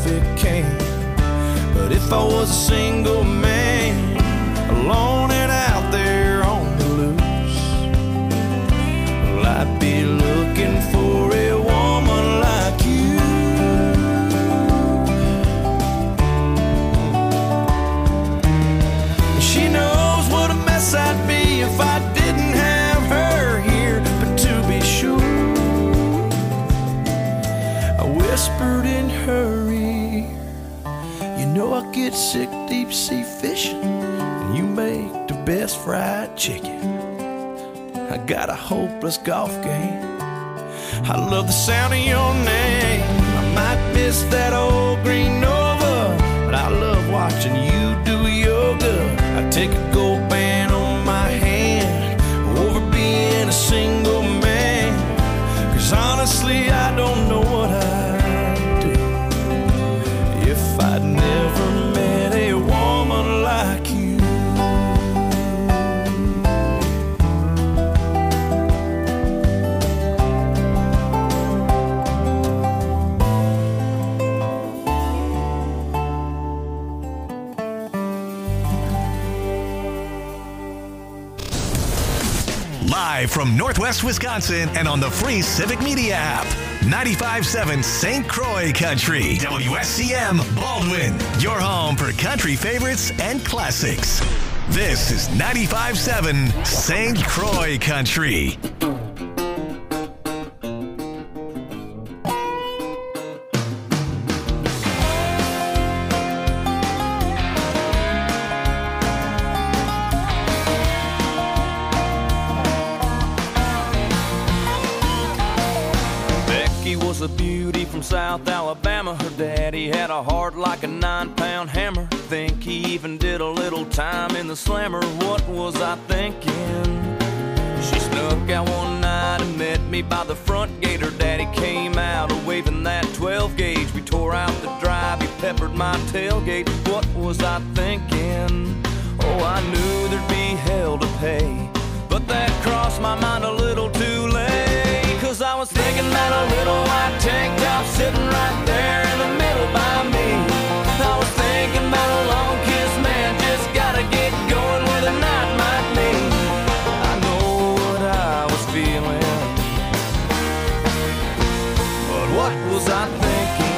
it came. But if I was a single man, alone and out there on the loose, well, I'd be looking for a woman like you. She knows what a mess I'd be if I didn't have her here. But to be sure, I whispered in her ear, you know I get sick deep sea fishing, and you make the best fried chicken. I got a hopeless golf game. I love the sound of your name. I might miss that old green Nova, but I love watching you do yoga. I take a gold band on my hand over being a single man, 'cause honestly I don't know what I'd do if I'd never met a woman like you. Live from Northwest Wisconsin and on the free Civic Media app. 95.7 St. Croix Country. WSCM Baldwin. Your home for country favorites and classics. This is 95.7 St. Croix Country. A beauty from South Alabama. Her daddy had a heart like a 9-pound hammer. Think he even did a little time in the slammer. What was I thinking? She snuck out one night and met me by the front gate. Her daddy came out waving that 12 gauge. We tore out the drive, he peppered my tailgate. What was I thinking? Oh, I knew there'd be hell to pay, but that crossed my mind a little too late. 'Cause I was thinking about a little white tank top sitting right there in the middle by me. I was thinking about a long kiss, man, just gotta get going where the night might lead. I know what I was feeling, but what was I thinking?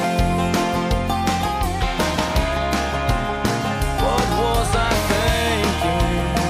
What was I thinking?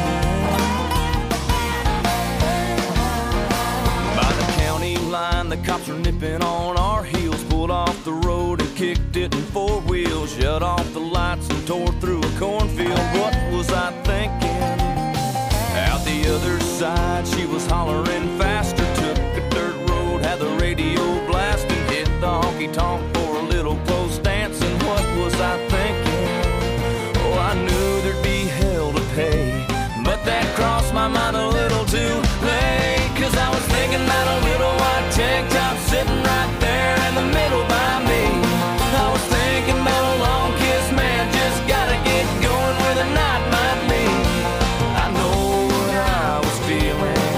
By the county line, the cops were nipping on our heels, pulled off the road and kicked it in 4 wheels, shut off the lights and tore through a cornfield. What was I thinking? Out the other side, she was hollering faster, took a dirt road, had the radio blasting, hit the honky-tonk for a little close dancing. What was I thinking? Oh, I knew there'd be hell to pay, but that crossed my mind a little too late. 'Cause I was thinking about a little white tank top sitting right there in the middle by me. I was thinking about a long kiss, man, just gotta get going where the night might lead. I know what I was feeling,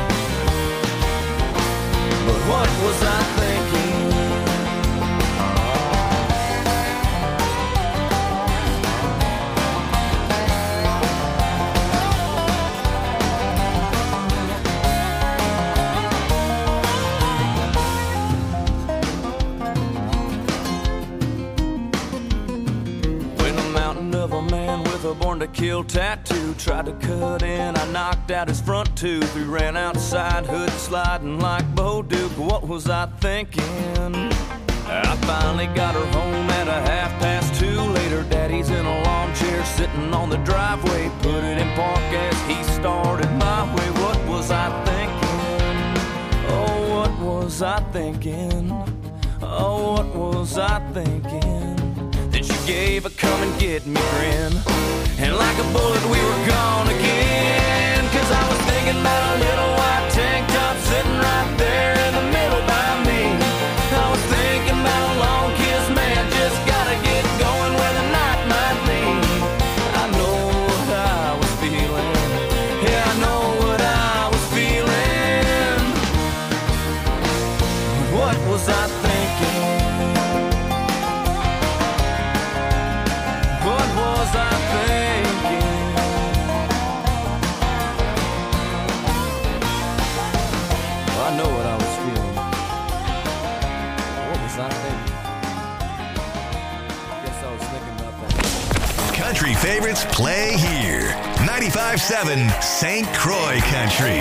but what was I thinking? A born to kill tattoo tried to cut in, I knocked out his front tooth. We ran outside, hood sliding like Bo Duke. What was I thinking? I finally got her home at a 2:30. Later, daddy's in a lawn chair sitting on the driveway, put it in park as he started my way. What was I thinking? Oh, what was I thinking? Oh, what was I thinking? Then she gave a come and get me grin, and like a bullet we were gone again. 'Cause I was thinking about a little white tank top sitting right there in the middle by me. I was thinking about a long kiss, man, just gotta get going where the night might lead. I know what I was feeling, yeah, I know what I was feeling. What was I thinking? country favorites play here. 95.7 St. Croix Country.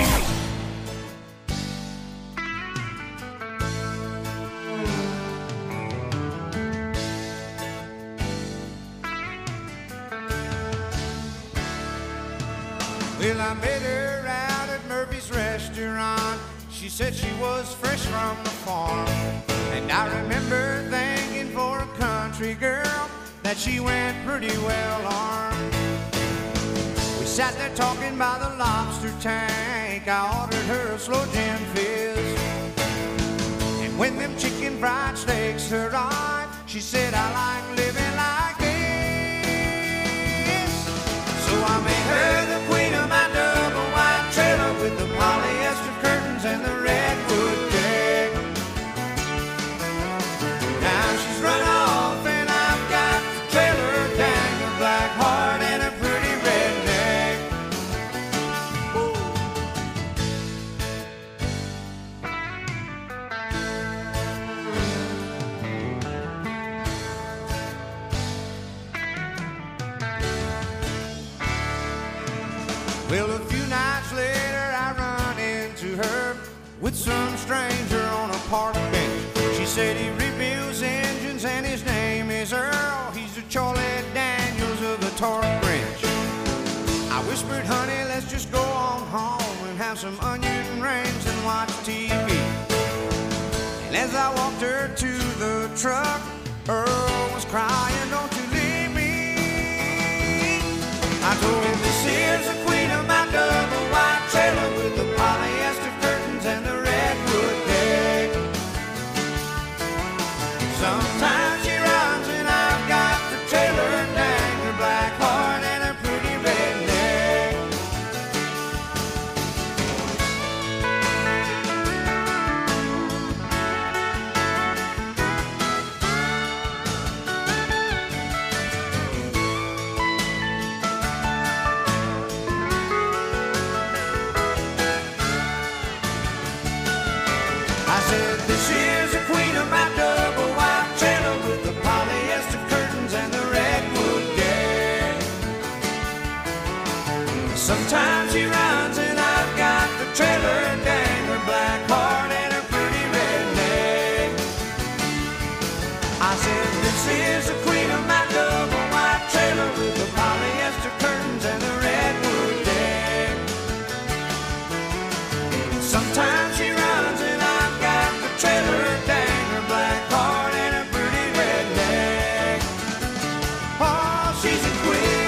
Well, I met her out at Murphy's restaurant. She said she was fresh from the farm. And I remember thinking for a country girl that she went pretty well armed. We sat there talking by the lobster tank. I ordered her a slow gin fizz. And when them chicken fried steaks arrived, she said, I like living like this. So I made her the queen of my double wide trailer with the polyester curtains and the redwood deck. Now she's run off and I've got the trailer, dang, a black heart and a pretty redneck. Woo. Well, a few nights later I run into her with some stranger on a park bench. She said he rebuilds engines and his name is Earl. He's the Charlie Daniels of the torque wrench. I whispered, honey, let's just go on home and have some onion rings and watch TV. And as I walked her to the truck, Earl was crying, don't you leave me. I told him, this is the queen of my double wide trailer with the polyester curtains and the redwood deck. Sometimes she runs and I've got the trailer, dang, her black heart and her pretty redneck. I said, this is the queen of my double wide trailer with the polyester curtains and the redwood deck. Sometimes she runs and I've got the trailer, dang, her black heart and her pretty redneck. I said, this is the queen of my double wide trailer with the polyester curtains and the redwood deck. Sometimes she runs and I've got the trailer, dang, her black heart and her pretty redneck. Oh, she's a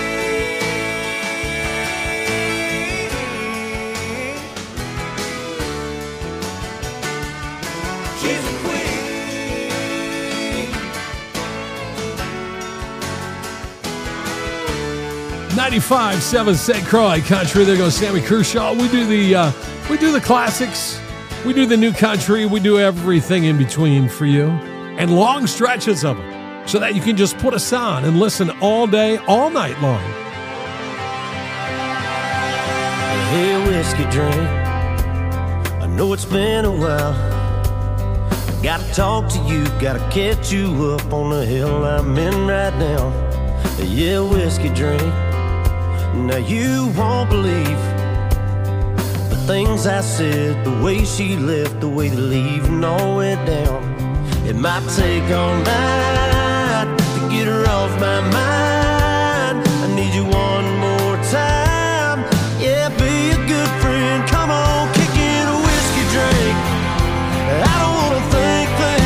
queen. She's a queen. 95.7 St. Croix Country. There goes Sammy Kershaw. We do the classics. We do the new country. We do everything in between for you, and long stretches of it, so that you can just put us on and listen all day, all night long. Hey, whiskey drink, I know it's been a while. I gotta talk to you, gotta catch you up on the hill I'm in right now. Yeah, whiskey drink, now you won't believe the things I said, the way she left, the way the leaving all went down. It might take all night to get her off my mind. I need you one more time. Yeah, be a good friend. Come on, kick in a whiskey drink. I don't wanna think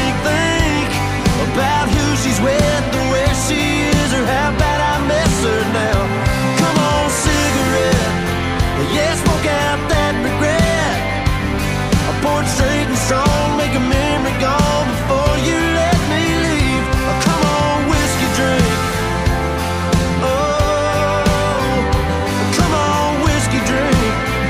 about who she's with or where she is or how bad I miss her now. Come on, cigarette. Yeah, smoke out that regret. I pour it straight and strong, make a memory gone before you let me leave. Oh, come on, whiskey drink. Oh, come on, whiskey drink.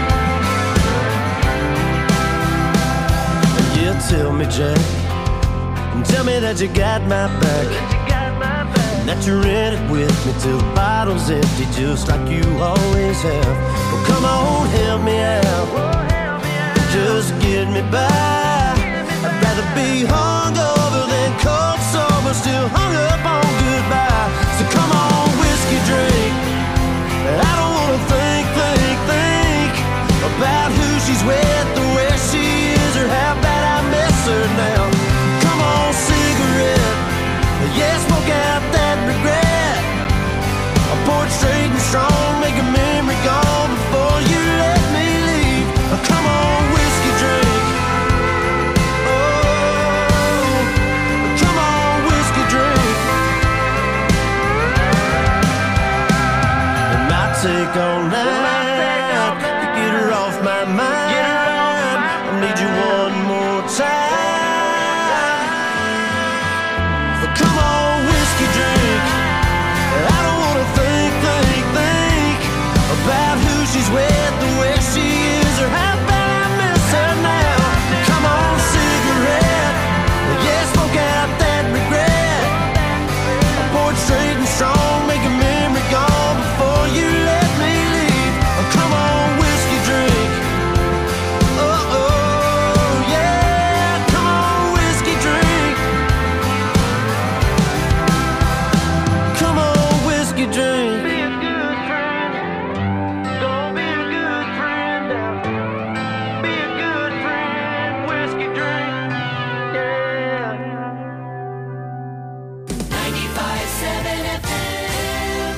Yeah, tell me, Jack, tell me that you got my back, and that you're in it with me till the bottle's empty, just like you always have. Well, come on, help me out, just get me by. I'd rather be hungover than cold sober, still hung up on goodbye. So come on, whiskey drink. Yeah, smoke out that regret. I pour it straight and strong, make a memory gone before you let me leave. Come on, whiskey drink. Oh, come on, whiskey drink. It might take all night to get her off my mind. I need you one more time. Come on, whiskey drink. I don't wanna think about who she's with, the way she is, or how bad I miss her now. Come on, cigarette. Yeah, smoke out that regret. I pour it straight and strong, make a memory gone before you let me leave. Come on, whiskey drink. Oh, yeah. Come on, whiskey drink. Come on, whiskey drink. Be a good friend. Don't be a good friend. Be a good friend. Whiskey drink. Yeah. 95.7 FM.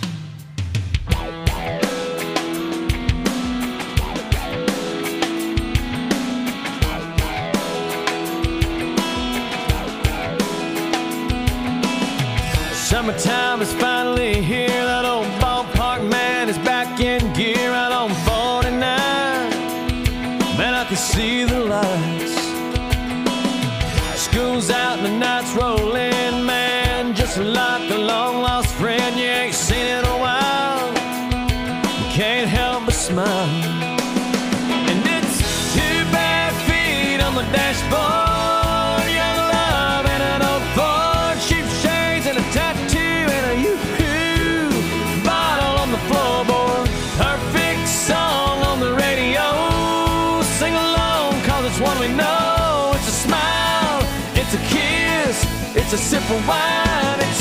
Summertime is finally here. That old ballpark man is back in gear out on 49. Man, I can see the lights. School's out and the night's rolling, man. Just like a long lost friend you ain't seen in a while. You can't help but smile. And it's two bare feet on the dashboard. Young love and an old Ford. Cheap shades and a tattoo and a yoo-hoo bottle on the floorboard. Perfect song on the radio. Sing along cause it's one we know. It's a smile, it's a kiss, it's a sip of wine. It's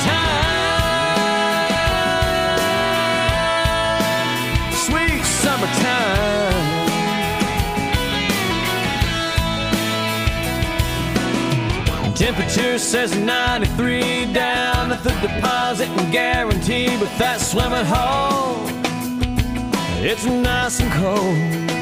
summertime, sweet summertime. Temperature says 93 down at the deposit and guarantee, but that swimming hole, it's nice and cold.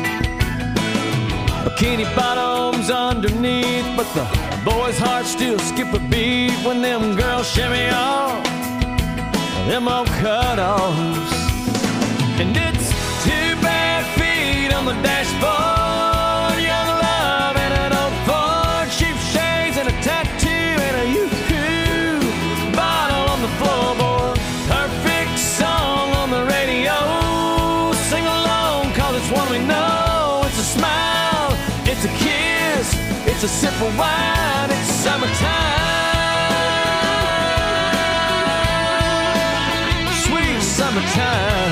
Bikini bottoms underneath, but the boys' hearts still skip a beat when them girls shimmy off them old cut-offs. And it's two bare feet on the dashboard. Young love and an old Ford. Cheap shades and a tattoo and a yoo-hoo bottle on the floorboard. Perfect song on the radio. Sing along cause it's one we know. It's a smile, it's a kiss, it's a sip of wine. It's summertime, sweet summertime.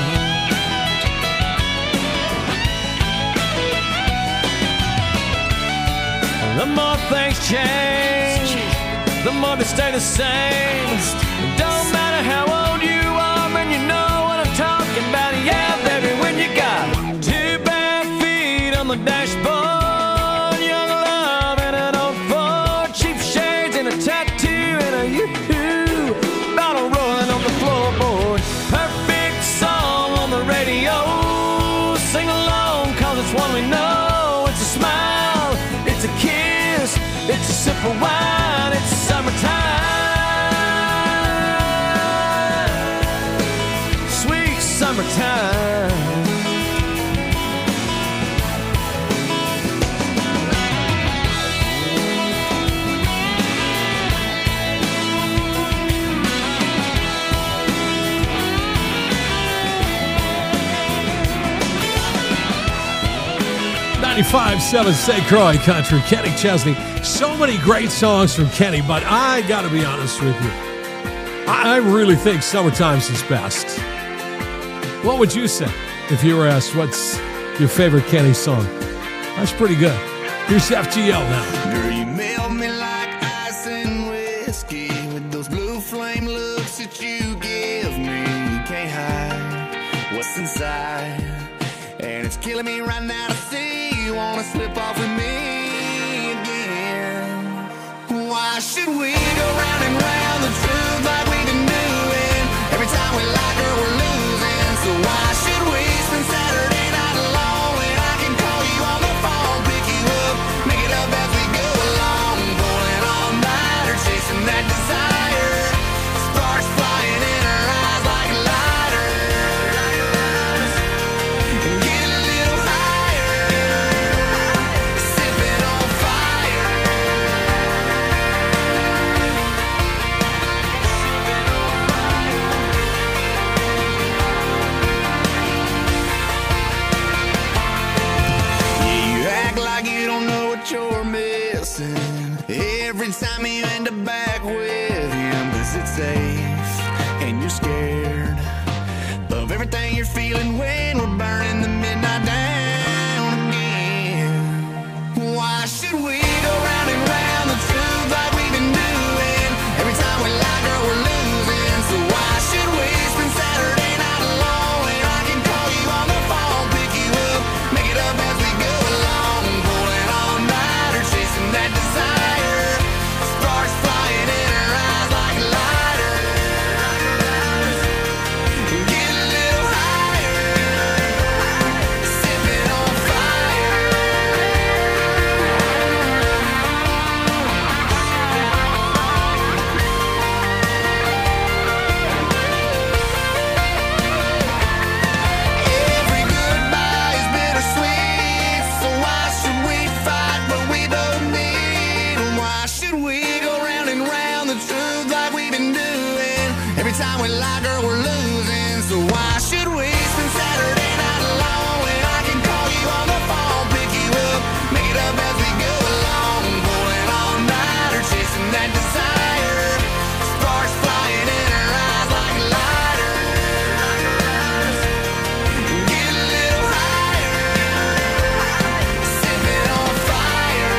The more things change, the more they stay the same. It don't matter how old you are, and you know what I'm talking about. Yeah, baby, when you got two bare feet on the dashboard, young love and an old Ford, cheap shades and a tattoo and a yoo-hoo bottle rolling on the floorboard. Perfect song on the radio. Sing along cause it's one we know. It's a smile, it's a kiss, it's a sip of wine. It's summertime, sweet summertime. .7 St. Croix Country, Kenny Chesney. So many great songs from Kenny, but I got to be honest with you. I really think Summertime's his best. What would you say if you were asked what's your favorite Kenny song? That's pretty good. Here's FGL now. Girl, you melt me like ice and whiskey with those blue flame looks that you give me. You can't hide what's inside, and it's killing me right now to see you wanna slip off with me again. Why why should we go round and round the truth like we've been doing? Every time we like her, we're losing. So why should we spend Saturday night alone when I can call you on the phone, pick you up, make it up as we go along, pulling all nighter, chasing that desire, sparks flying in her eyes like lighters, and get a little higher, sipping on fire. You act like you don't know what you're missing every time you end up back with him. 'Cause it's safe and you're scared of everything you're feeling when we're burning the midnight down again. Why should we go round and round the truth like we've been doing? Every time we like her, we're losing. So why should we spend Saturday night alone when I can call you on the phone, pick you up, make it up as we go along, pulling all nighter, chasing that desire, sparks flying in her eyes like lighters, and get a little higher, sipping on fire. Every goodbye is bittersweet, so why should we fight what we both need? Why should we go round and round the truth like we've been doing? Every time we like her, we're losing. So why should we spend Saturday night alone when I can call you on the phone, pick you up, make it up as we go along, pulling all nighter, chasing that desire, sparks flying in her eyes like lighters, get a little higher, sipping on fire.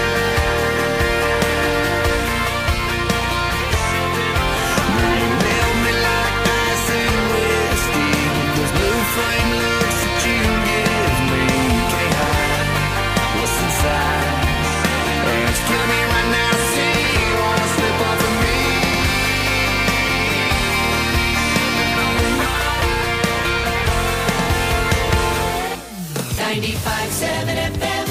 You melt me like ice and whiskey, those blue flame looks that you give me. You can't hide what's inside, and it's killing me right now to see you wanna slip off of me. 95.7 FM.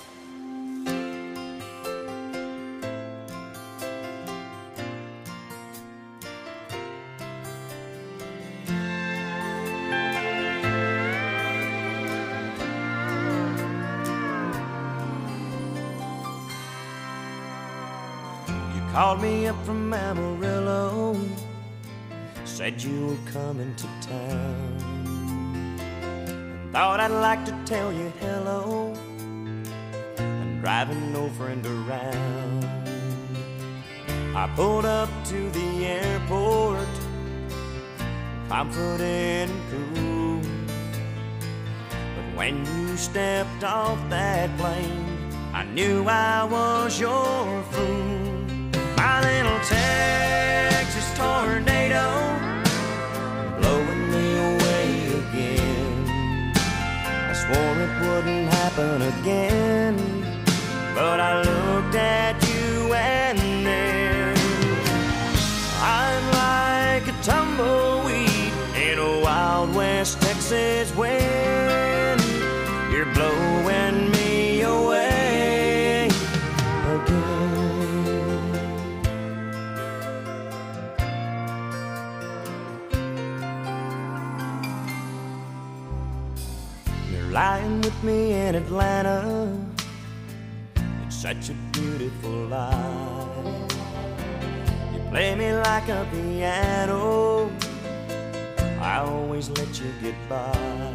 You called me up from Amarillo, said you were coming to town. Thought I'd like to tell you hello. I'm driving no friend around. I pulled up to the airport, confident and cool. But when you stepped off that plane, I knew I was your fool. My little Texas tornado, blowing me away again. I swore it wouldn't happen again, but I looked at you and then I'm like a tumbleweed in a Wild West Texas wind. You're blowing me away again. You're lying with me in Atlanta. It's such a beautiful life. You play me like a piano, I always let you get by.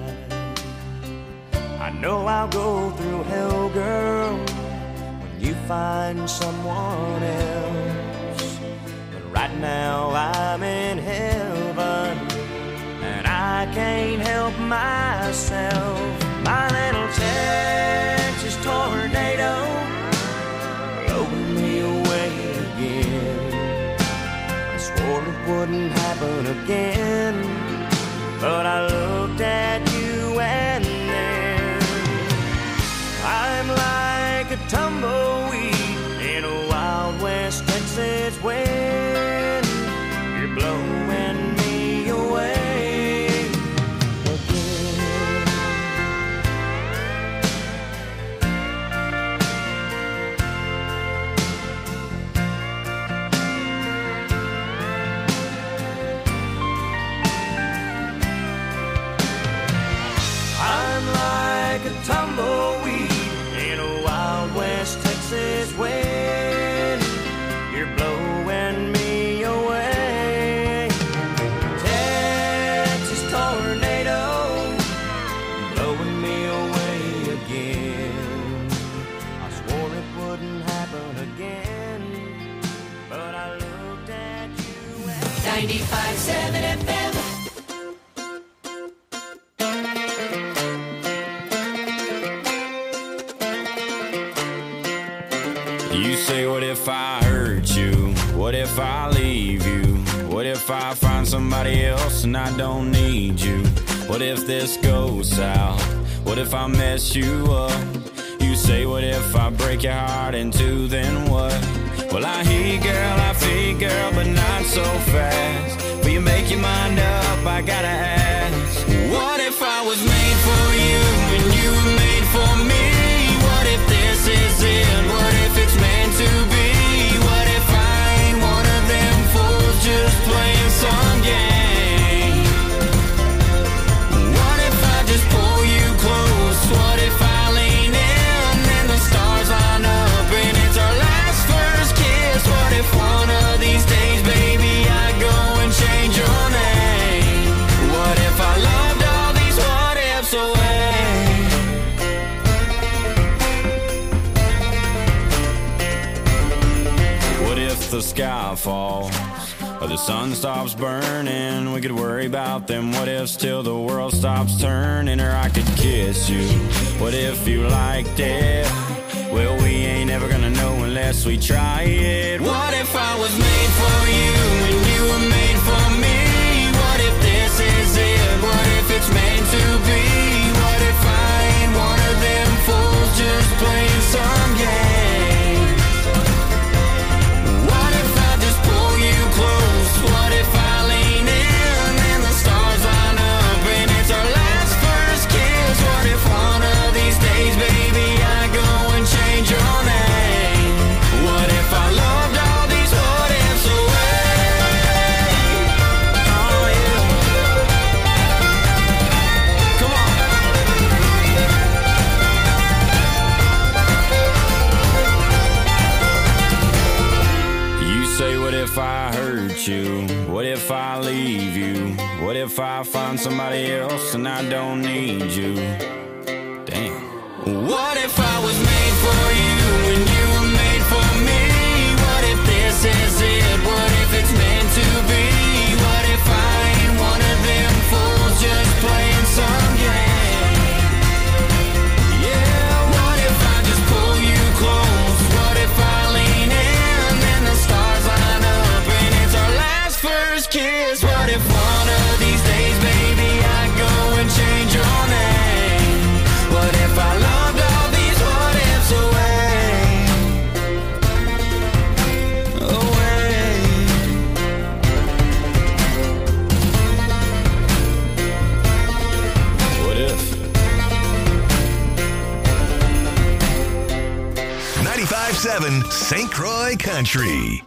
I know I'll go through hell, girl, when you find someone else. But right now I'm in heaven, and I can't help myself. My little Texas tornado, blowing me away again. I swore it wouldn't happen again, but I looked at you and then I'm like a tumbleweed in a Wild West Texas Texas wind, you're blowing me away again. I'm like a tumbleweed in a Wild West Texas wind, you're blowing me away. Texas tornado, blowing me away again. I swore it wouldn't happen again, but I looked at you and 95.7 FM. You say, what if I hurt you? What if I leave you? What if I find somebody else and I don't need you? What if this goes south? What if I mess you up? You say, what if I break your heart in two, then what? Well, I hear you, girl, I feel you, girl, but not so fast. Will you make your mind up? I gotta ask. What if I was made for you and you were made for me? What if this is it? What if it's meant to be? What if I ain't one of them fools just playing some game? What if I just pull you close? What if I lean in and the stars line up and it's our last first kiss? What if one of these days, baby, I go and change your name? What if I loved all these what ifs away? The sky falls or the sun stops burning, we could worry about them what ifs till the world stops turning. Or I could kiss you, what if you liked it? Well, we ain't ever gonna know unless we try it. What if I was made for you and you were made for me? What if this is it? What if it's meant to be? What if I ain't one of them fools just playing some game? What if I lean in and the stars line up and it's our last first kiss? What if one of these days, baby, I go and change your name? What if I loved all these what ifs away? Oh yeah. Come on. You say, what if I hurt you? What if I leave you? What if I find somebody else and I don't need you? Damn. What if I was made for you and you were made for me? What if this is it? What if it's meant to be? What if I ain't one of them fools just playing some game? Yeah, what if I just pull you close? What if I lean in and the stars line up and it's our last first kiss? What if one of these days, baby, I go and change your name? What if I loved all these what ifs away? Away. What if? 95.7 St. Croix Country.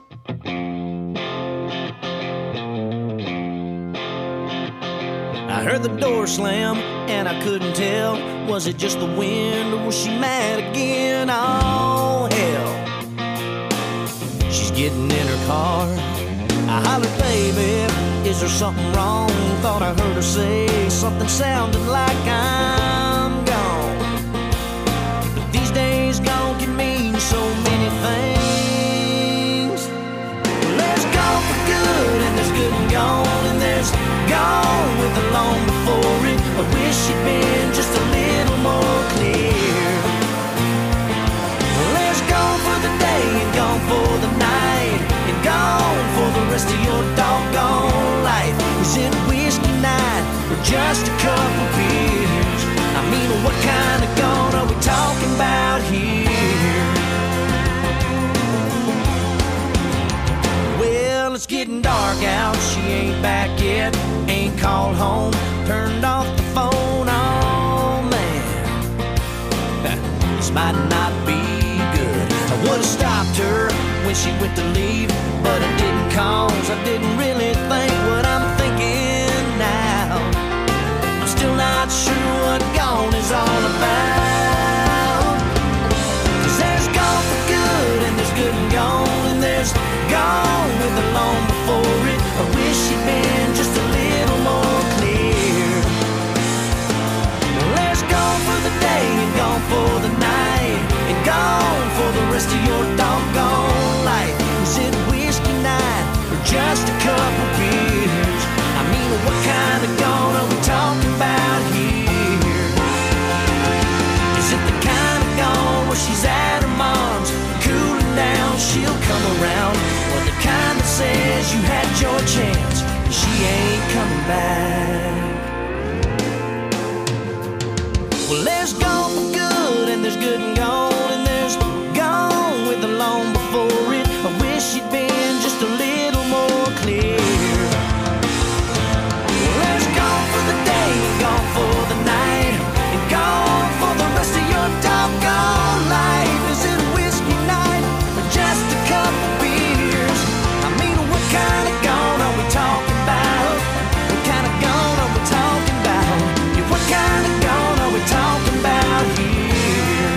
I heard the door slam and I couldn't tell. Was it just the wind or was she mad again? Oh hell, she's getting in her car. I hollered, baby, is there something wrong? Thought I heard her say something sounding like I'm gone. But these days gone can mean so many things. Well, there's gone for good and there's good and gone, and there's gone with the long before it. I wish you'd been just a little more clear. Well, there's gone for the day and gone for the night, and gone for the rest of your doggone life. Is it whiskey night or just a couple beers? I mean, what kind of gone are we talking about here? out, she ain't back yet, ain't called home, turned off the phone. Oh man, this might not be good. I would've stopped her when she went to leave, but I didn't, cause I didn't really think what I'm thinking now. I'm still not sure what gone is all about. Cause there's gone for good, and there's good and gone, and there's gone with the long before it. I wish she'd been just a little more clear. Well, there's gone for the day, and gone for the night, and gone for the rest of your doggone life. Is it whiskey night, or just a couple beers? I mean, what kind of gone are we talking about here? Is it the kind of gone where she's at her mom's, cooling down, she'll come around? Or the kind that says you had your chance, and she ain't coming back? Well, there's gone for good, and there's good and gone, and there's gone with the long before it. I wish she'd been just a little more clear. Well, there's gone for the day, and gone for the night, and gone for the rest of your doggone life. Is it whiskey night, or just a couple beers? I mean, what kind of gone are we talking about? What kind of gone are we talking about? Yeah, what kind of gone are we talking about here?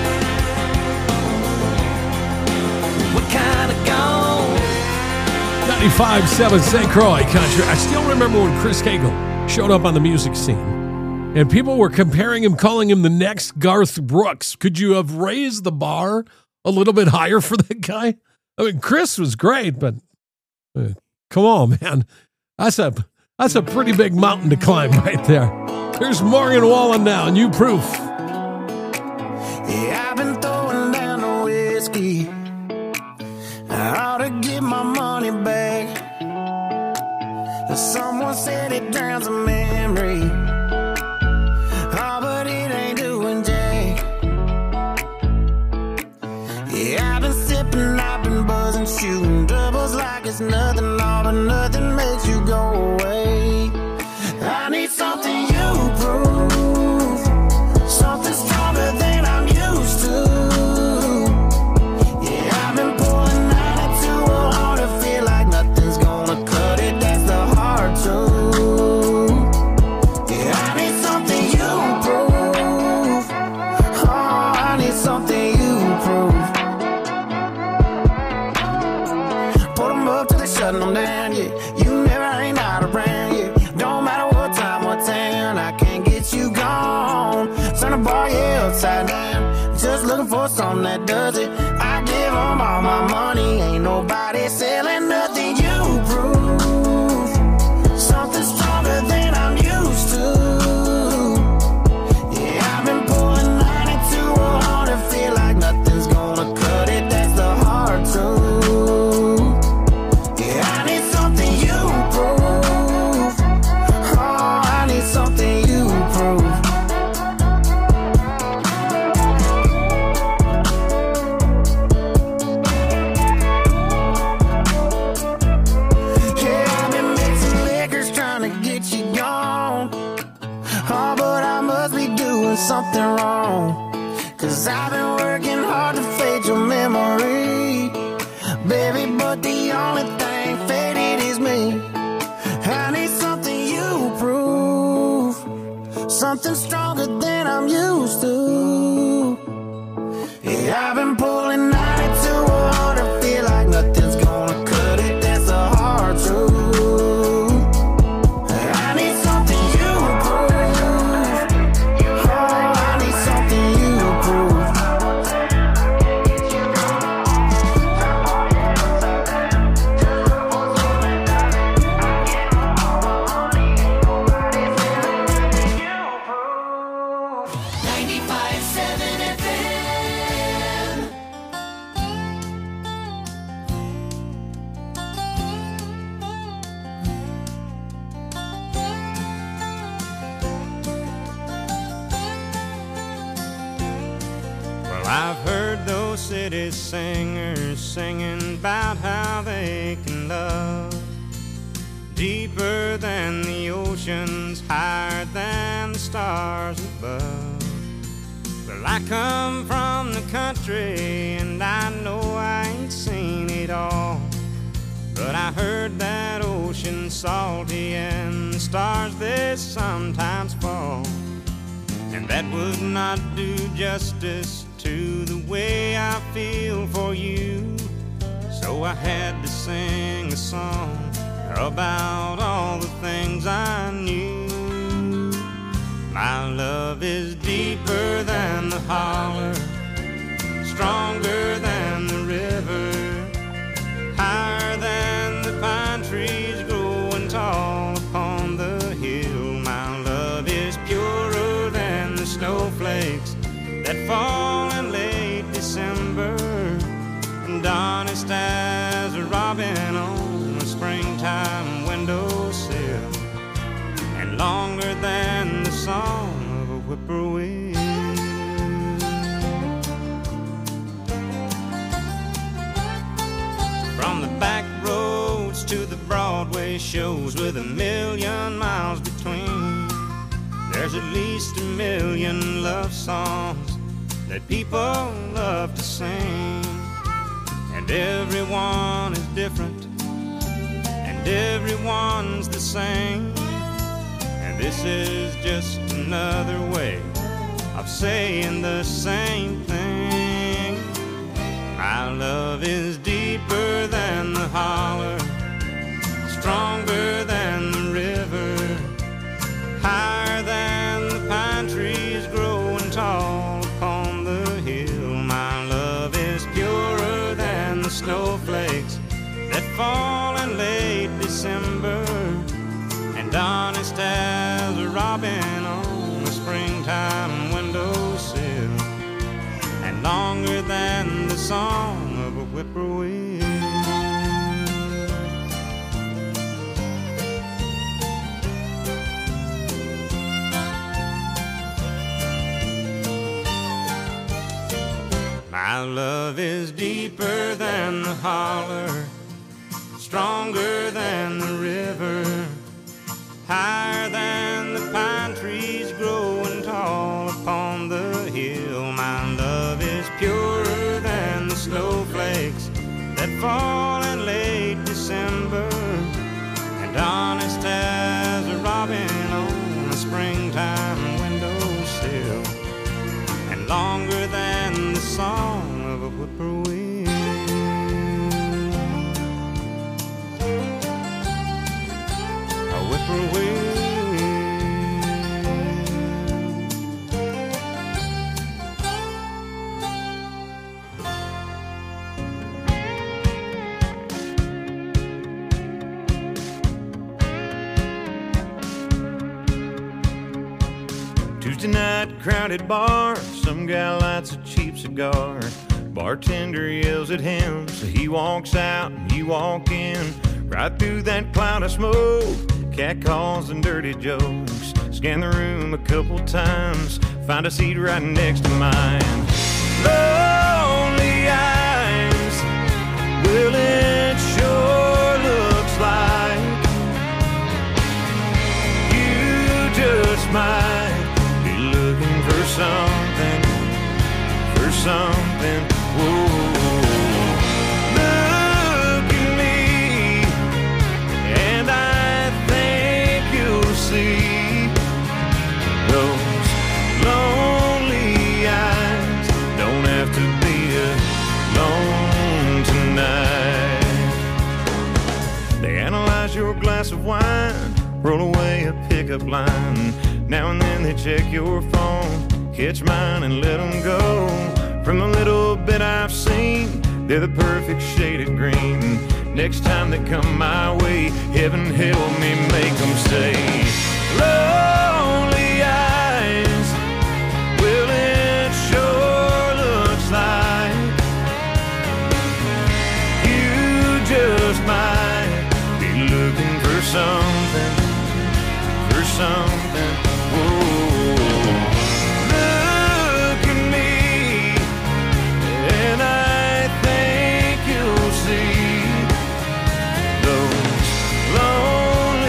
What kind of gone? 95.7 St. Croix Country. I still remember when Chris Cagle showed up on the music scene, and people were comparing him, calling him the next Garth Brooks. Could you have raised the bar a little bit higher for that guy? I mean, Chris was great, but come on, man. That's a pretty big mountain to climb right there. There's Morgan Wallen now, and You Proof. Yeah, I've been throwing down the whiskey. I ought to get my money back. Someone said it drowns a memory. Oh, but it ain't doing jack. Yeah, I've been sipping, I've been buzzing, shooting doubles like it's nothing. All but nothing makes you go away. I need something you prove, something stronger than I'm used to. Yeah, I've been pulling 92 hard to feel like nothing's gonna cut it. That's the hard truth. Yeah, I need something you prove. Oh, I need something you prove. Put them up till they shutting them down, yeah. You never ain't out around, yeah. Don't matter what time, what town, I can't get you gone. Turn the bar, yeah, upside down. Just looking for something that does it. I give them all my money, ain't nobody selling nothing. You prove something stronger than I'm used to. Yeah, I've been pulling 92 hard to feel like nothing's gonna cut it. That's the hard truth. Yeah, I need something you prove. Oh, I need something you prove. Yeah, I've been mixing liquors trying to get you gone. Oh, but I must be doing something wrong. Cause I've been working hard to fade your memory, baby, but the only thing faded is me. I need something you prove, something stronger than I'm used to. Yeah, I've been pulling 92 hard to feel like nothing's gonna cut it. That's the hard truth. I need something you prove. Oh, I need something you prove. Well, I've heard those city singers singing about how they can love, deeper than the oceans, higher than the stars above. Well, I come from the country and I know I ain't seen it all, but I heard that ocean's salty and the stars they sometimes fall, and that would not do justice to the way I feel for you. So I had to sing a song about all the things I knew. My love is deeper than the holler, stronger than the river, higher than the pine trees growing tall upon the hill. My love is purer than the snowflakes that fall in late December, and honest as a robin on a springtime windowsill, and longer than the song of a whippoorwill. From the back roads to the Broadway shows with 1,000,000 miles between, there's at least 1,000,000 love songs that people love to sing. And everyone is different, and everyone's the same, and this is just another way of saying the same thing. My love is deeper than the holler, stronger than the river, higher than the pine trees growing tall upon the hill. My love is purer than the snowflakes that fall in late December, and honest as a robin on a springtime windowsill, and longer than the song of a whippoorwill. My love is deeper than the holler, stronger than the river, higher than the pine trees growing tall upon the hill. My love is purer than the snowflakes that fall in late December, and honest as a robin on a springtime windowsill, and longer than the song of a whippoorwill. A whippoorwill. Tuesday night, crowded bar, some guy lights a cheap cigar. Bartender yells at him, so he walks out and you walk in. Right through that cloud of smoke, catcalls and dirty jokes. Scan the room a couple times, find a seat right next to mine. Lonely eyes, well it sure looks like you just might be looking for something, whoa. Look at me, and I think you'll see those lonely eyes don't have to be alone tonight. They analyze your glass of wine, roll away a pickup line. Now and then they check your phone, catch mine and let them go. From the little bit I've seen, they're the perfect shade of green. Next time they come my way, heaven help me make them stay. Lonely eyes, well it sure looks like you just might be looking for something, whoa. Lonely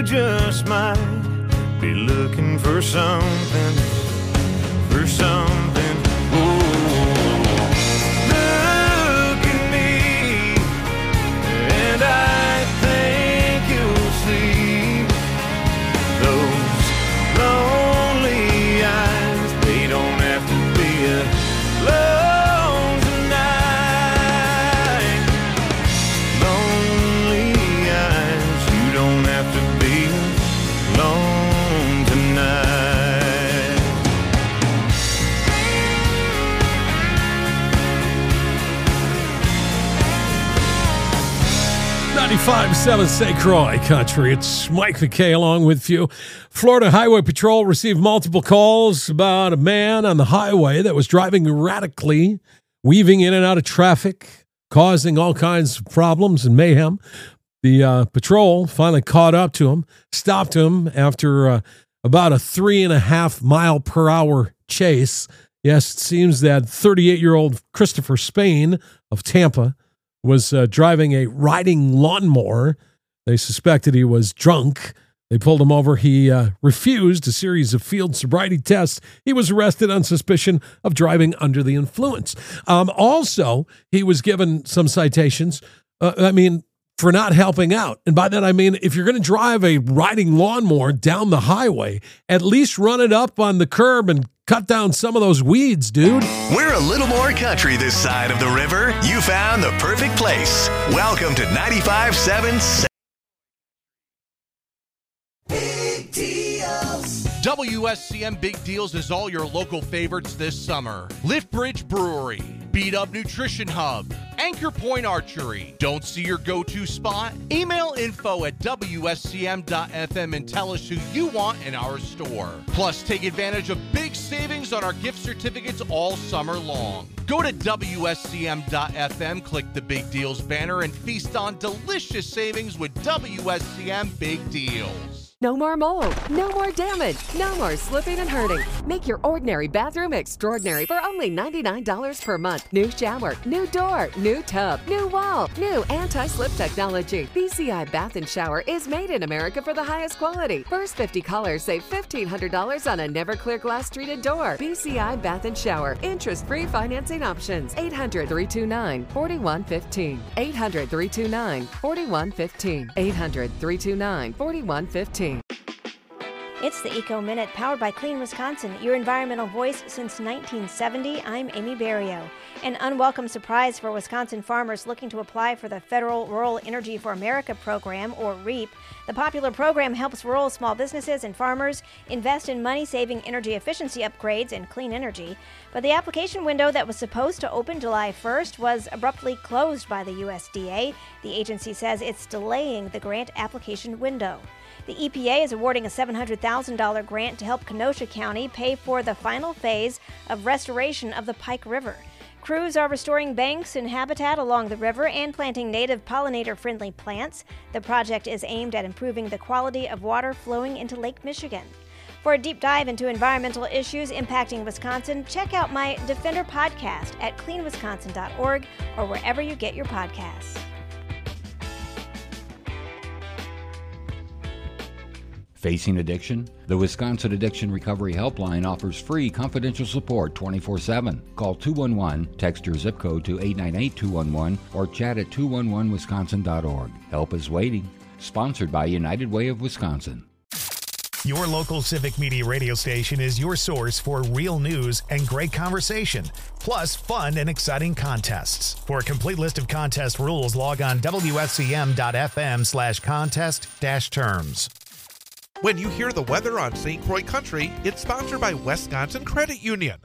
just might be looking for something, for something. Ooh. Look at me, and I think you'll see those lonely eyes. They don't have to be alone tonight. Lonely eyes, you don't have to be alone tonight. 95.7 St. Croix Country. It's Mike McKay along with you. Florida Highway Patrol received multiple calls about a man on the highway that was driving erratically, weaving in and out of traffic, causing all kinds of problems and mayhem. The patrol finally caught up to him, stopped him after about a 3.5 mile per hour chase. Yes, it seems that 38-year-old Christopher Spain of Tampa was driving a riding lawnmower. They suspected he was drunk. They pulled him over. He refused a series of field sobriety tests. He was arrested on suspicion of driving under the influence. Also, he was given some citations, for not helping out. And by that, I mean, if you're going to drive a riding lawnmower down the highway, at least run it up on the curb and cut down some of those weeds, dude. We're a little more country this side of the river. You found the perfect place. Welcome to 95.7 Big deals. WSCM Big Deals is all your local favorites this summer. Lift Bridge Brewery, Beat Up Nutrition Hub, Anchor Point Archery. Don't see your go-to spot? Email info@WSCM.FM and tell us who you want in our store. Plus, take advantage of big savings on our gift certificates all summer long. Go to WSCM.FM, click the Big Deals banner, and feast on delicious savings with WSCM Big Deals. No more mold, no more damage, no more slipping and hurting. Make your ordinary bathroom extraordinary for only $99 per month. New shower, new door, new tub, new wall, new anti-slip technology. BCI Bath and Shower is made in America for the highest quality. First 50 callers save $1,500 on a never clear glass treated door. BCI Bath and Shower. Interest-free financing options. 800-329-4115. 800-329-4115. 800-329-4115. It's the Eco Minute, powered by Clean Wisconsin, your environmental voice since 1970. I'm Amy Barrio. An unwelcome surprise for Wisconsin farmers looking to apply for the Federal Rural Energy for America program, or REAP. The popular program helps rural small businesses and farmers invest in money-saving energy efficiency upgrades and clean energy. But the application window that was supposed to open July 1st was abruptly closed by the USDA. The agency says it's delaying the grant application window. The EPA is awarding a $700,000 grant to help Kenosha County pay for the final phase of restoration of the Pike River. Crews are restoring banks and habitat along the river and planting native pollinator-friendly plants. The project is aimed at improving the quality of water flowing into Lake Michigan. For a deep dive into environmental issues impacting Wisconsin, check out my Defender podcast at cleanwisconsin.org or wherever you get your podcasts. Facing addiction? The Wisconsin Addiction Recovery Helpline offers free confidential support 24/7. Call 211, text your zip code to 898-211, or chat at 211wisconsin.org. Help is waiting. Sponsored by United Way of Wisconsin. Your local Civic Media radio station is your source for real news and great conversation, plus fun and exciting contests. For a complete list of contest rules, log on WSCM.FM/contest-terms. When you hear the weather on St. Croix Country, it's sponsored by Wisconsin Credit Union.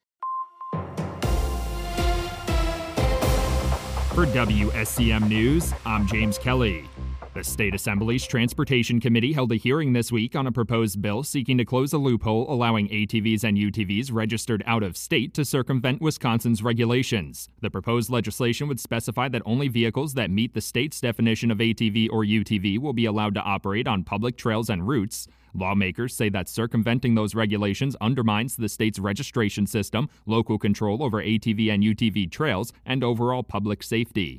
For WSCM News, I'm James Kelly. The State Assembly's Transportation Committee held a hearing this week on a proposed bill seeking to close a loophole allowing ATVs and UTVs registered out of state to circumvent Wisconsin's regulations. The proposed legislation would specify that only vehicles that meet the state's definition of ATV or UTV will be allowed to operate on public trails and routes. Lawmakers say that circumventing those regulations undermines the state's registration system, local control over ATV and UTV trails, and overall public safety.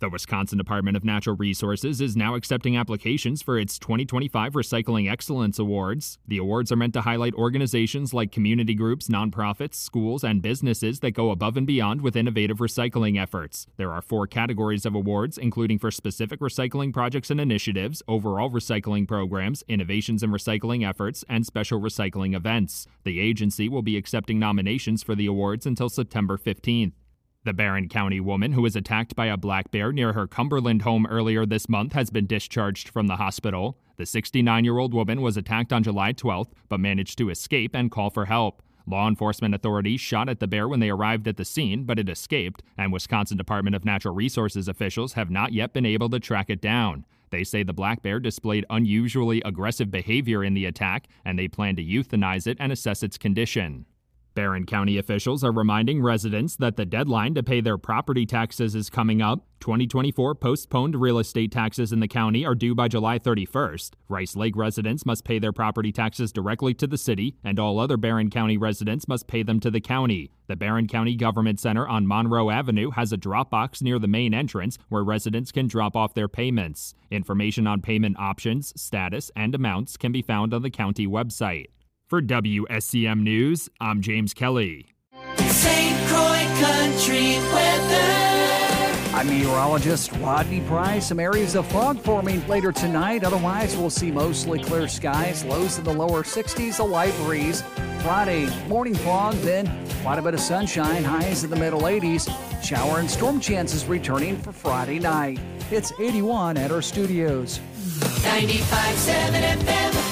The Wisconsin Department of Natural Resources is now accepting applications for its 2025 Recycling Excellence Awards. The awards are meant to highlight organizations like community groups, nonprofits, schools, and businesses that go above and beyond with innovative recycling efforts. There are 4 categories of awards, including for specific recycling projects and initiatives, overall recycling programs, innovations in recycling efforts, and special recycling events. The agency will be accepting nominations for the awards until September 15th. The Barron County woman who was attacked by a black bear near her Cumberland home earlier this month has been discharged from the hospital. The 69-year-old woman was attacked on July 12th, but managed to escape and call for help. Law enforcement authorities shot at the bear when they arrived at the scene, but it escaped, and Wisconsin Department of Natural Resources officials have not yet been able to track it down. They say the black bear displayed unusually aggressive behavior in the attack, and they plan to euthanize it and assess its condition. Barron County officials are reminding residents that the deadline to pay their property taxes is coming up. 2024 postponed real estate taxes in the county are due by July 31st. Rice Lake residents must pay their property taxes directly to the city, and all other Barron County residents must pay them to the county. The Barron County Government Center on Monroe Avenue has a drop box near the main entrance where residents can drop off their payments. Information on payment options, status, and amounts can be found on the county website. For WSCM News, I'm James Kelly. St. Croix Country weather. I'm meteorologist Rodney Price. Some areas of fog forming later tonight. Otherwise, we'll see mostly clear skies. Lows in the lower 60s, a light breeze. Friday, morning fog, then quite a bit of sunshine. Highs in the middle 80s. Shower and storm chances returning for Friday night. It's 81 at our studios. 95.7 FM.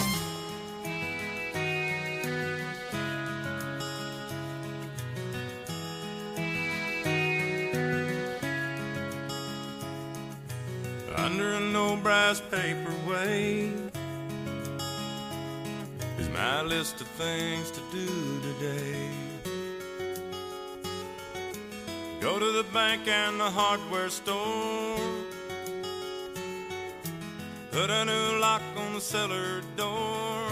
Under an old brass paperweight is my list of things to do today. Go to the bank and the hardware store, put a new lock on the cellar door.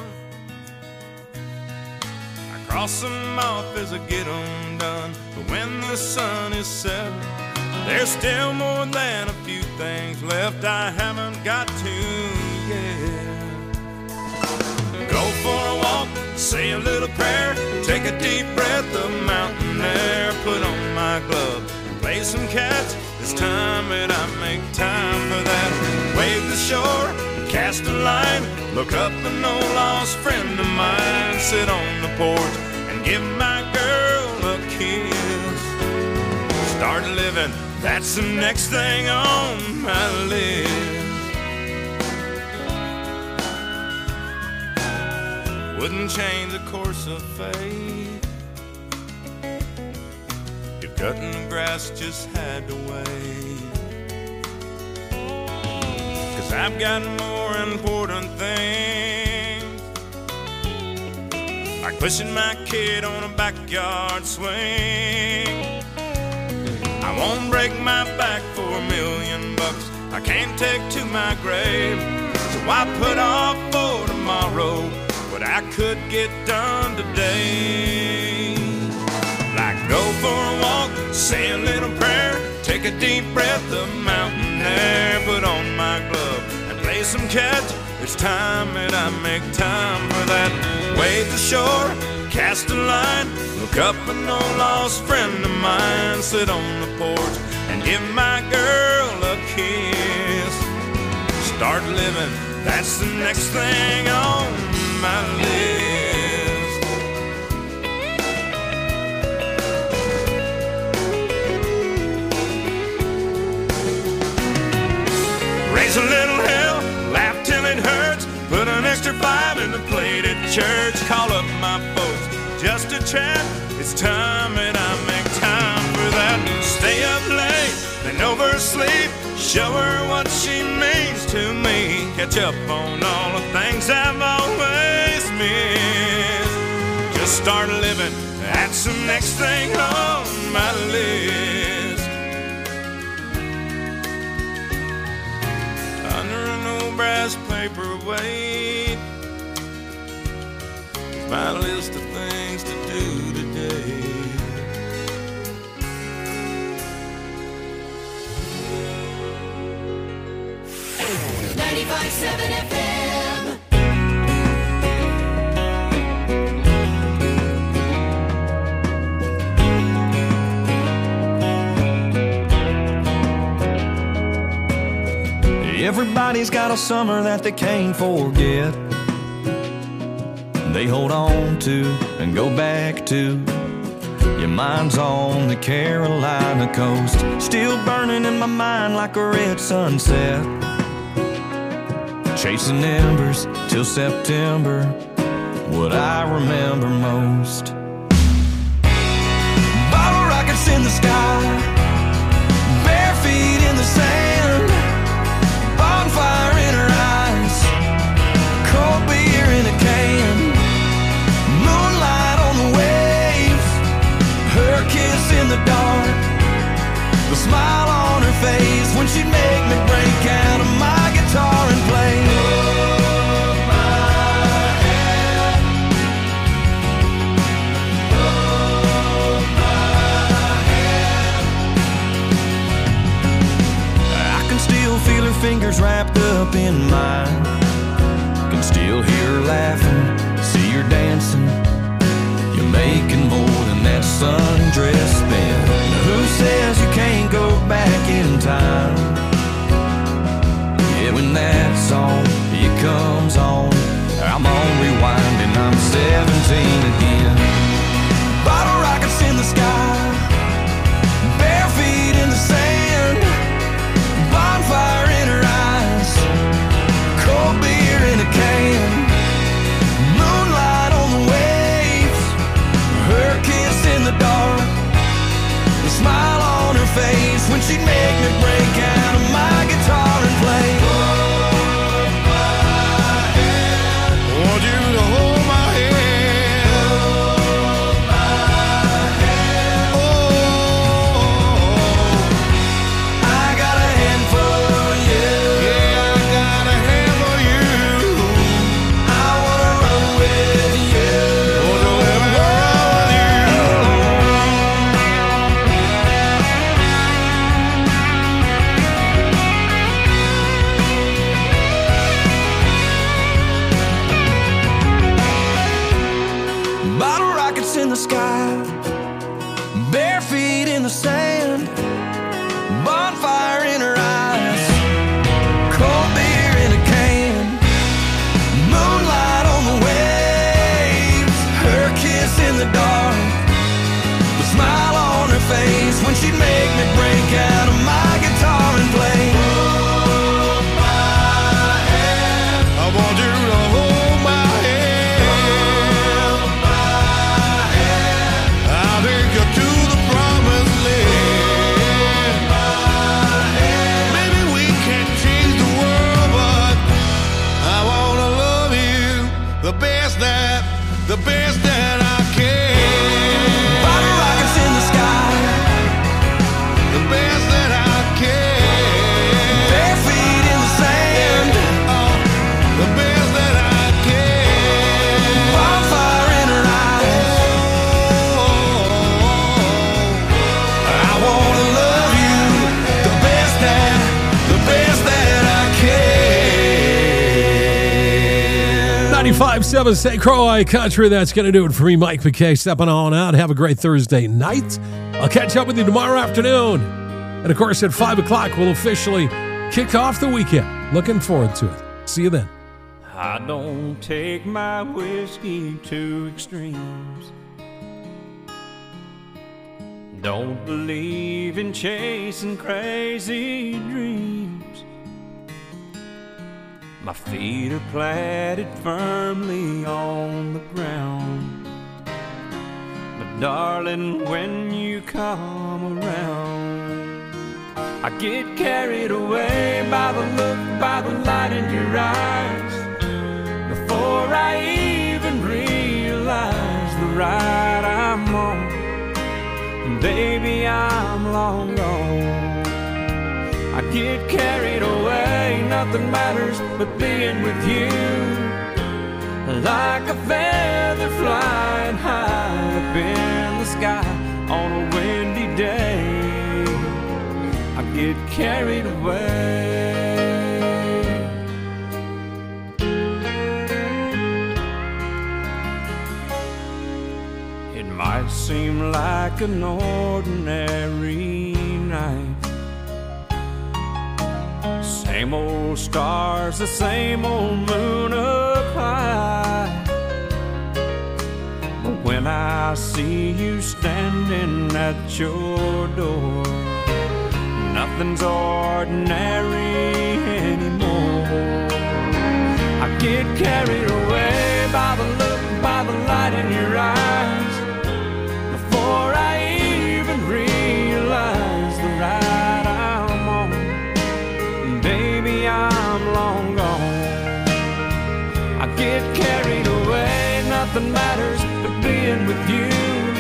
I cross them off as I get them done, but when the sun is set, there's still more than a few things left I haven't got to yet. Go for a walk, say a little prayer, take a deep breath of mountain air, put on my glove and play some catch. It's time that I make time for that. Wave the shore, cast a line, look up an old lost friend of mine, sit on the porch and give my girl a kiss. Start living, that's the next thing on my list. Wouldn't change the course of fate if cutting the grass just had to wait. 'Cause I've got more important things, like pushing my kid on a backyard swing. I won't break my back for $1 million. I can't take to my grave, so I put off for tomorrow what I could get done today. Like go for a walk, say a little prayer, take a deep breath of mountain air, put on my glove and play some catch. It's time that I make time for that. Wave the shore, cast a line, look up an old lost friend of mine, sit on the porch and give my girl a kiss. Start living, that's the next thing on my list. Raise a little hell, laugh till it hurts, put an extra 5 in the plate at church, call up my folks just to chat. It's time that I make time for that. Stay up late, then oversleep, show her what she means to me, catch up on all the things I've always missed. Just start living, that's the next thing on my list. Under an old brass paperweight, my list of things to do today. 95.7 FM. Everybody's got a summer that they can't forget. They hold on to and go back to. Your mind's on the Carolina coast, still burning in my mind like a red sunset. Chasing embers till September, what I remember most. Bottle rockets in the sky, bare feet in the sand, bonfire in her eyes, cold beer in a can, moonlight on the waves, her kiss in the dark, the smile on her face when she'd make me break out of my guitar and play. Hold my hand, hold my hand. I can still feel her fingers wrapped up in mine, can still hear her laughing, see her dancing. You're making more than that sundress spin. Who says you can't go back in time? Yeah, when that song, it comes on, I'm on rewind and I'm 17 again. Bottle rockets in the sky, bare feet in the sand, bonfire in her eyes, cold beer in a can, moonlight on the waves, her kiss in the dark, the smile on her face when she'd make me break out of my guitar and play. Hold my hand, want you to hold my hand, hold my hand. Oh, I got a hand for you. Yeah, I got a hand for you. I wanna run with you. Wanna let me run with you. Bottle rockets in the sky, bare feet in the sand, bonfire in her eyes, cold beer in a can, moonlight on the waves, her kiss in the dark, the smile on her face when she'd make me break out of my guitar and play. Hold my hand, I want you to hold my hand, hold my hand. I'll take you to the promised land. Hold my hand. Maybe we can't change the world, but I wanna love you the best that I can. Bottle rockets in the sky, the best that I can. Bare feet in the sand, the best that I can. Bonfire in her eyes. I wanna love you the best that I can. 95.7 St. Croix Country. That's going to do it for me, Mike McKay. Stepping on out. Have a great Thursday night. I'll catch up with you tomorrow afternoon. And of course, at 5 o'clock, we'll officially kick off the weekend. Looking forward to it. See you then. I don't take my whiskey to extremes. Don't believe in chasing crazy dreams. My feet are planted firmly on the ground. But darling, when you come around, I get carried away by the look, by the light in your eyes. Before I even realize the ride I'm on, and baby, I'm long gone. I get carried away, nothing matters but being with you. Like a feather flying high up in the sky on a windy day, I get carried away. like an ordinary night. Same old stars, the same old moon up high. But when I see you standing at your door, nothing's ordinary anymore. I get carried away by the look, by the light in your eyes, before I even realize the ride I'm on. Baby, I'm long gone. I get carried away, nothing matters but being with you.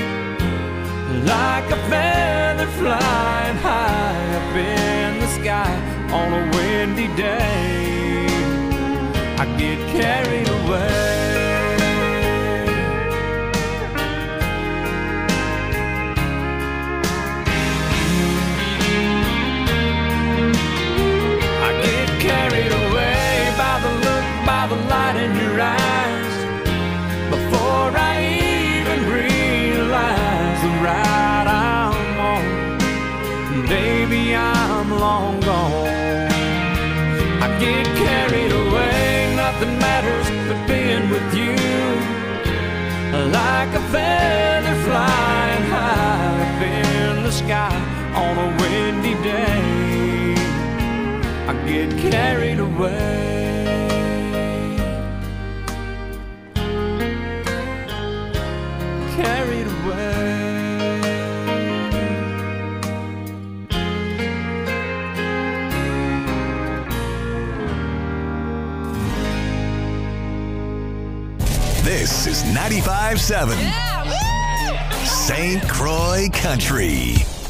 Like a feather flying high up in the sky on a windy day, I get carried away. I get carried away by the look, by the light in your eyes, before I even realize the ride I'm on. Baby, I'm long gone. I get carried away, nothing matters but being with you. Like a feather flying high up in the sky on a windy day, I get carried away. Carried away. This is 95.7 St. Croix Country.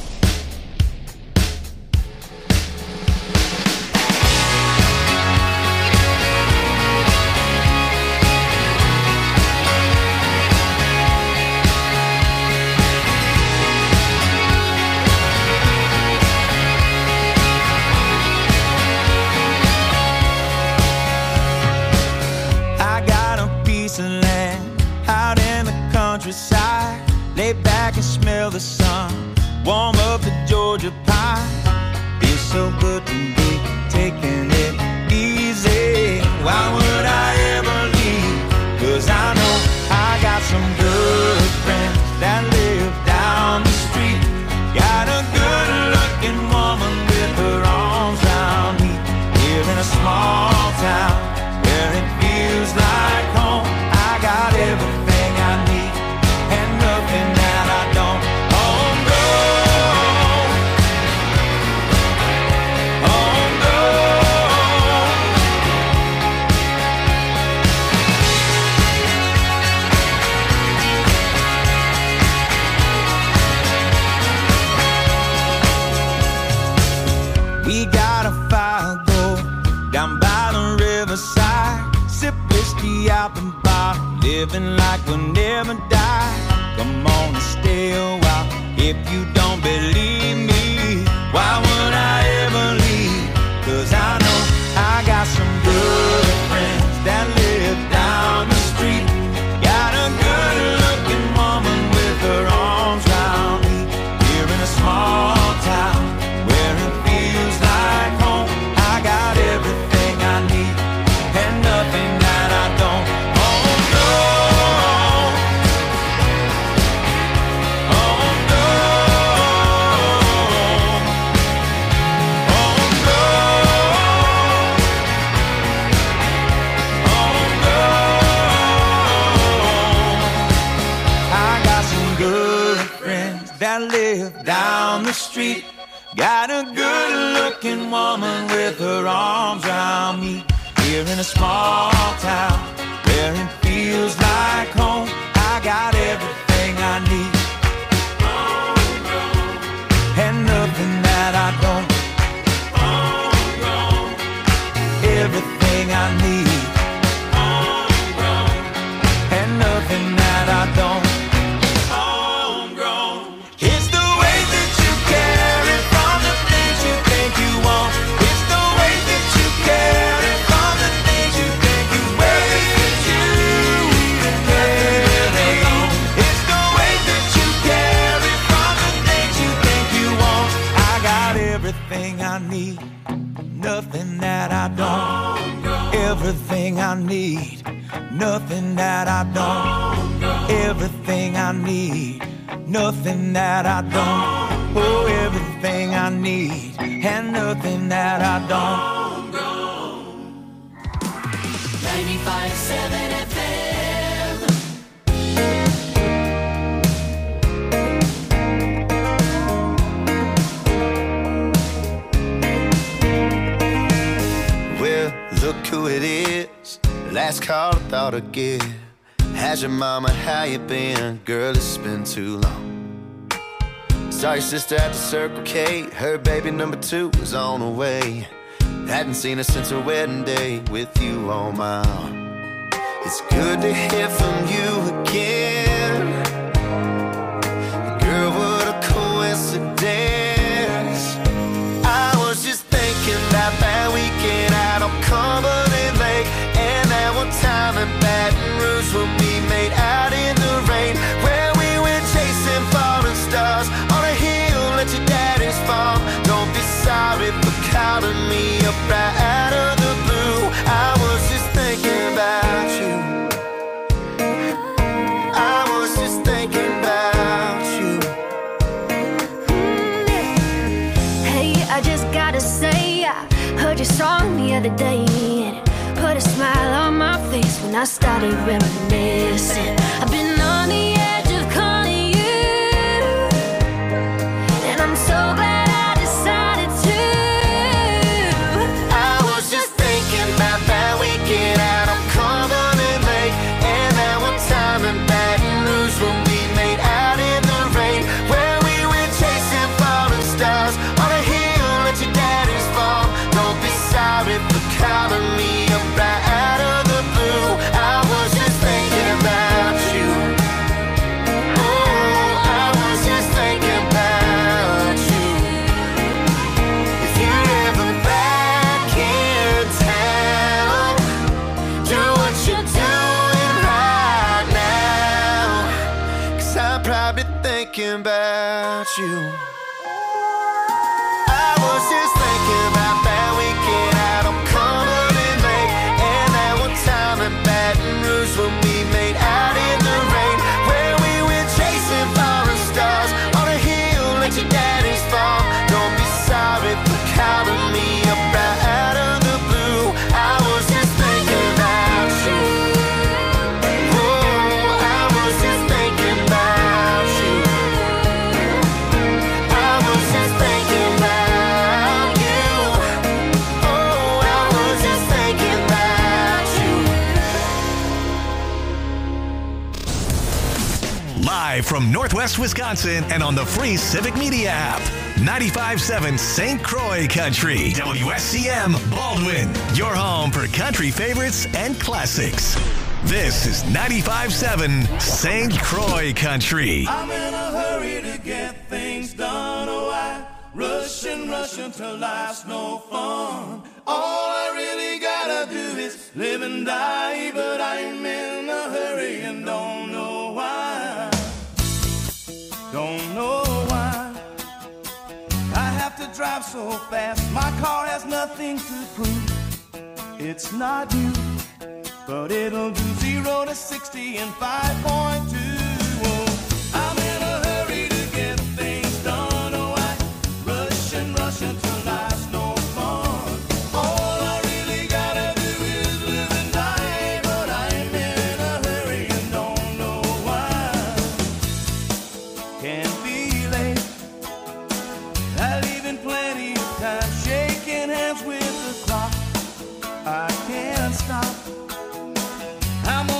Lay back and smell the sun, warm up the Georgia pie. Feels so good to be taking it easy. Why would I ever leave? 'Cause I know I got some good friends that live down the street. Got a good looking woman with her arms around me. Here in a small town where it feels like home. I got everything I need and nothing that I don't. We got a fire go down by the riverside. Sip whiskey out the bar, living like we'll never die. Come on and stay a while if you don't believe me. Why would I ever leave? 'Cause I know I got some good friends that live down the street. Got a good looking woman with her arms round me. Here in a small town where it feels like home. I got everything I need and nothing that I don't. Oh no. Oh no. Oh no. Oh no. I got some good friends that live down the street. Got a good looking woman with her arms around me. Here in a small town where it feels like home. I got everything I need and nothing that I don't. Everything I need and nothing that I don't. It's the way that you carry from the things you think you want. It's the way that you carry from the things you think you wear. It's you even carry. It's the way that you carry from Everything I need, nothing that I don't. Everything I need, nothing that I don't. Oh, everything I need, and nothing that I don't. 95.7 FM. Well, look who it is. Last call I thought I'd get. How's your mama, how you been? Girl, it's been too long. Saw your sister at the Circle K. Her baby number 2 was on the way. Hadn't seen her since her wedding day with you on my arm. It's good to hear from you again. Girl, what a coincidence. I was just thinking about that weekend out on Cumberland Lake, and that one time in Baton Rouge when we made out in the rain, where we went chasing falling stars on a hill at your daddy's farm. Don't be sorry for calling me up right out of the blue. I was just thinking about you. I was just thinking about you. Hey, I just gotta say, I heard your song the other day, and it put a smile on my face when I started reminiscing. I've been on the edge of calling you, and I'm so glad I decided to. I was just thinking about that weekend out on Cumberland Lake, and that one time in Baton Rouge when we made out in the rain, where we went chasing falling stars on a hill at your daddy's farm. Don't be sorry for calling me up right out of the blue. I was just thinking about you. Oh, I was just thinking about you. If you're ever back in town, do what you're doing right now, 'cause I'm probably thinking about you. I was just thinking about that weekend out on Cumberland Lake, and that one time in Baton Rouge when we made out in the rain, where we went chasing falling stars on a hill at your daddy's farm. Don't be sorry for calling me up right out of the blue. I was just thinking about you. Oh, I was just thinking about you. I was just thinking about you. Oh, I was just thinking about you. Live from Northwest Wisconsin and on the free Civic Media app. 95.7 St. Croix Country. WSCM Baldwin. Your home for country favorites and classics. This is 95.7 St. Croix Country. I'm in a hurry to get things done. Oh, I rush until life's no fun. All I really gotta do is live and die, but I'm in a hurry and don't know why. Don't know why I have to drive so fast. My car has nothing to prove. It's not you, but it'll do 0 to 60 in 5.2. Oh, I'm in a hurry to get things done. Oh, I rush until life's no fun. All I really gotta do is live and die, but I'm in a hurry and don't know why. Can't be late. I leave in plenty of time, shaking hands with the clock. I can't stop. I'm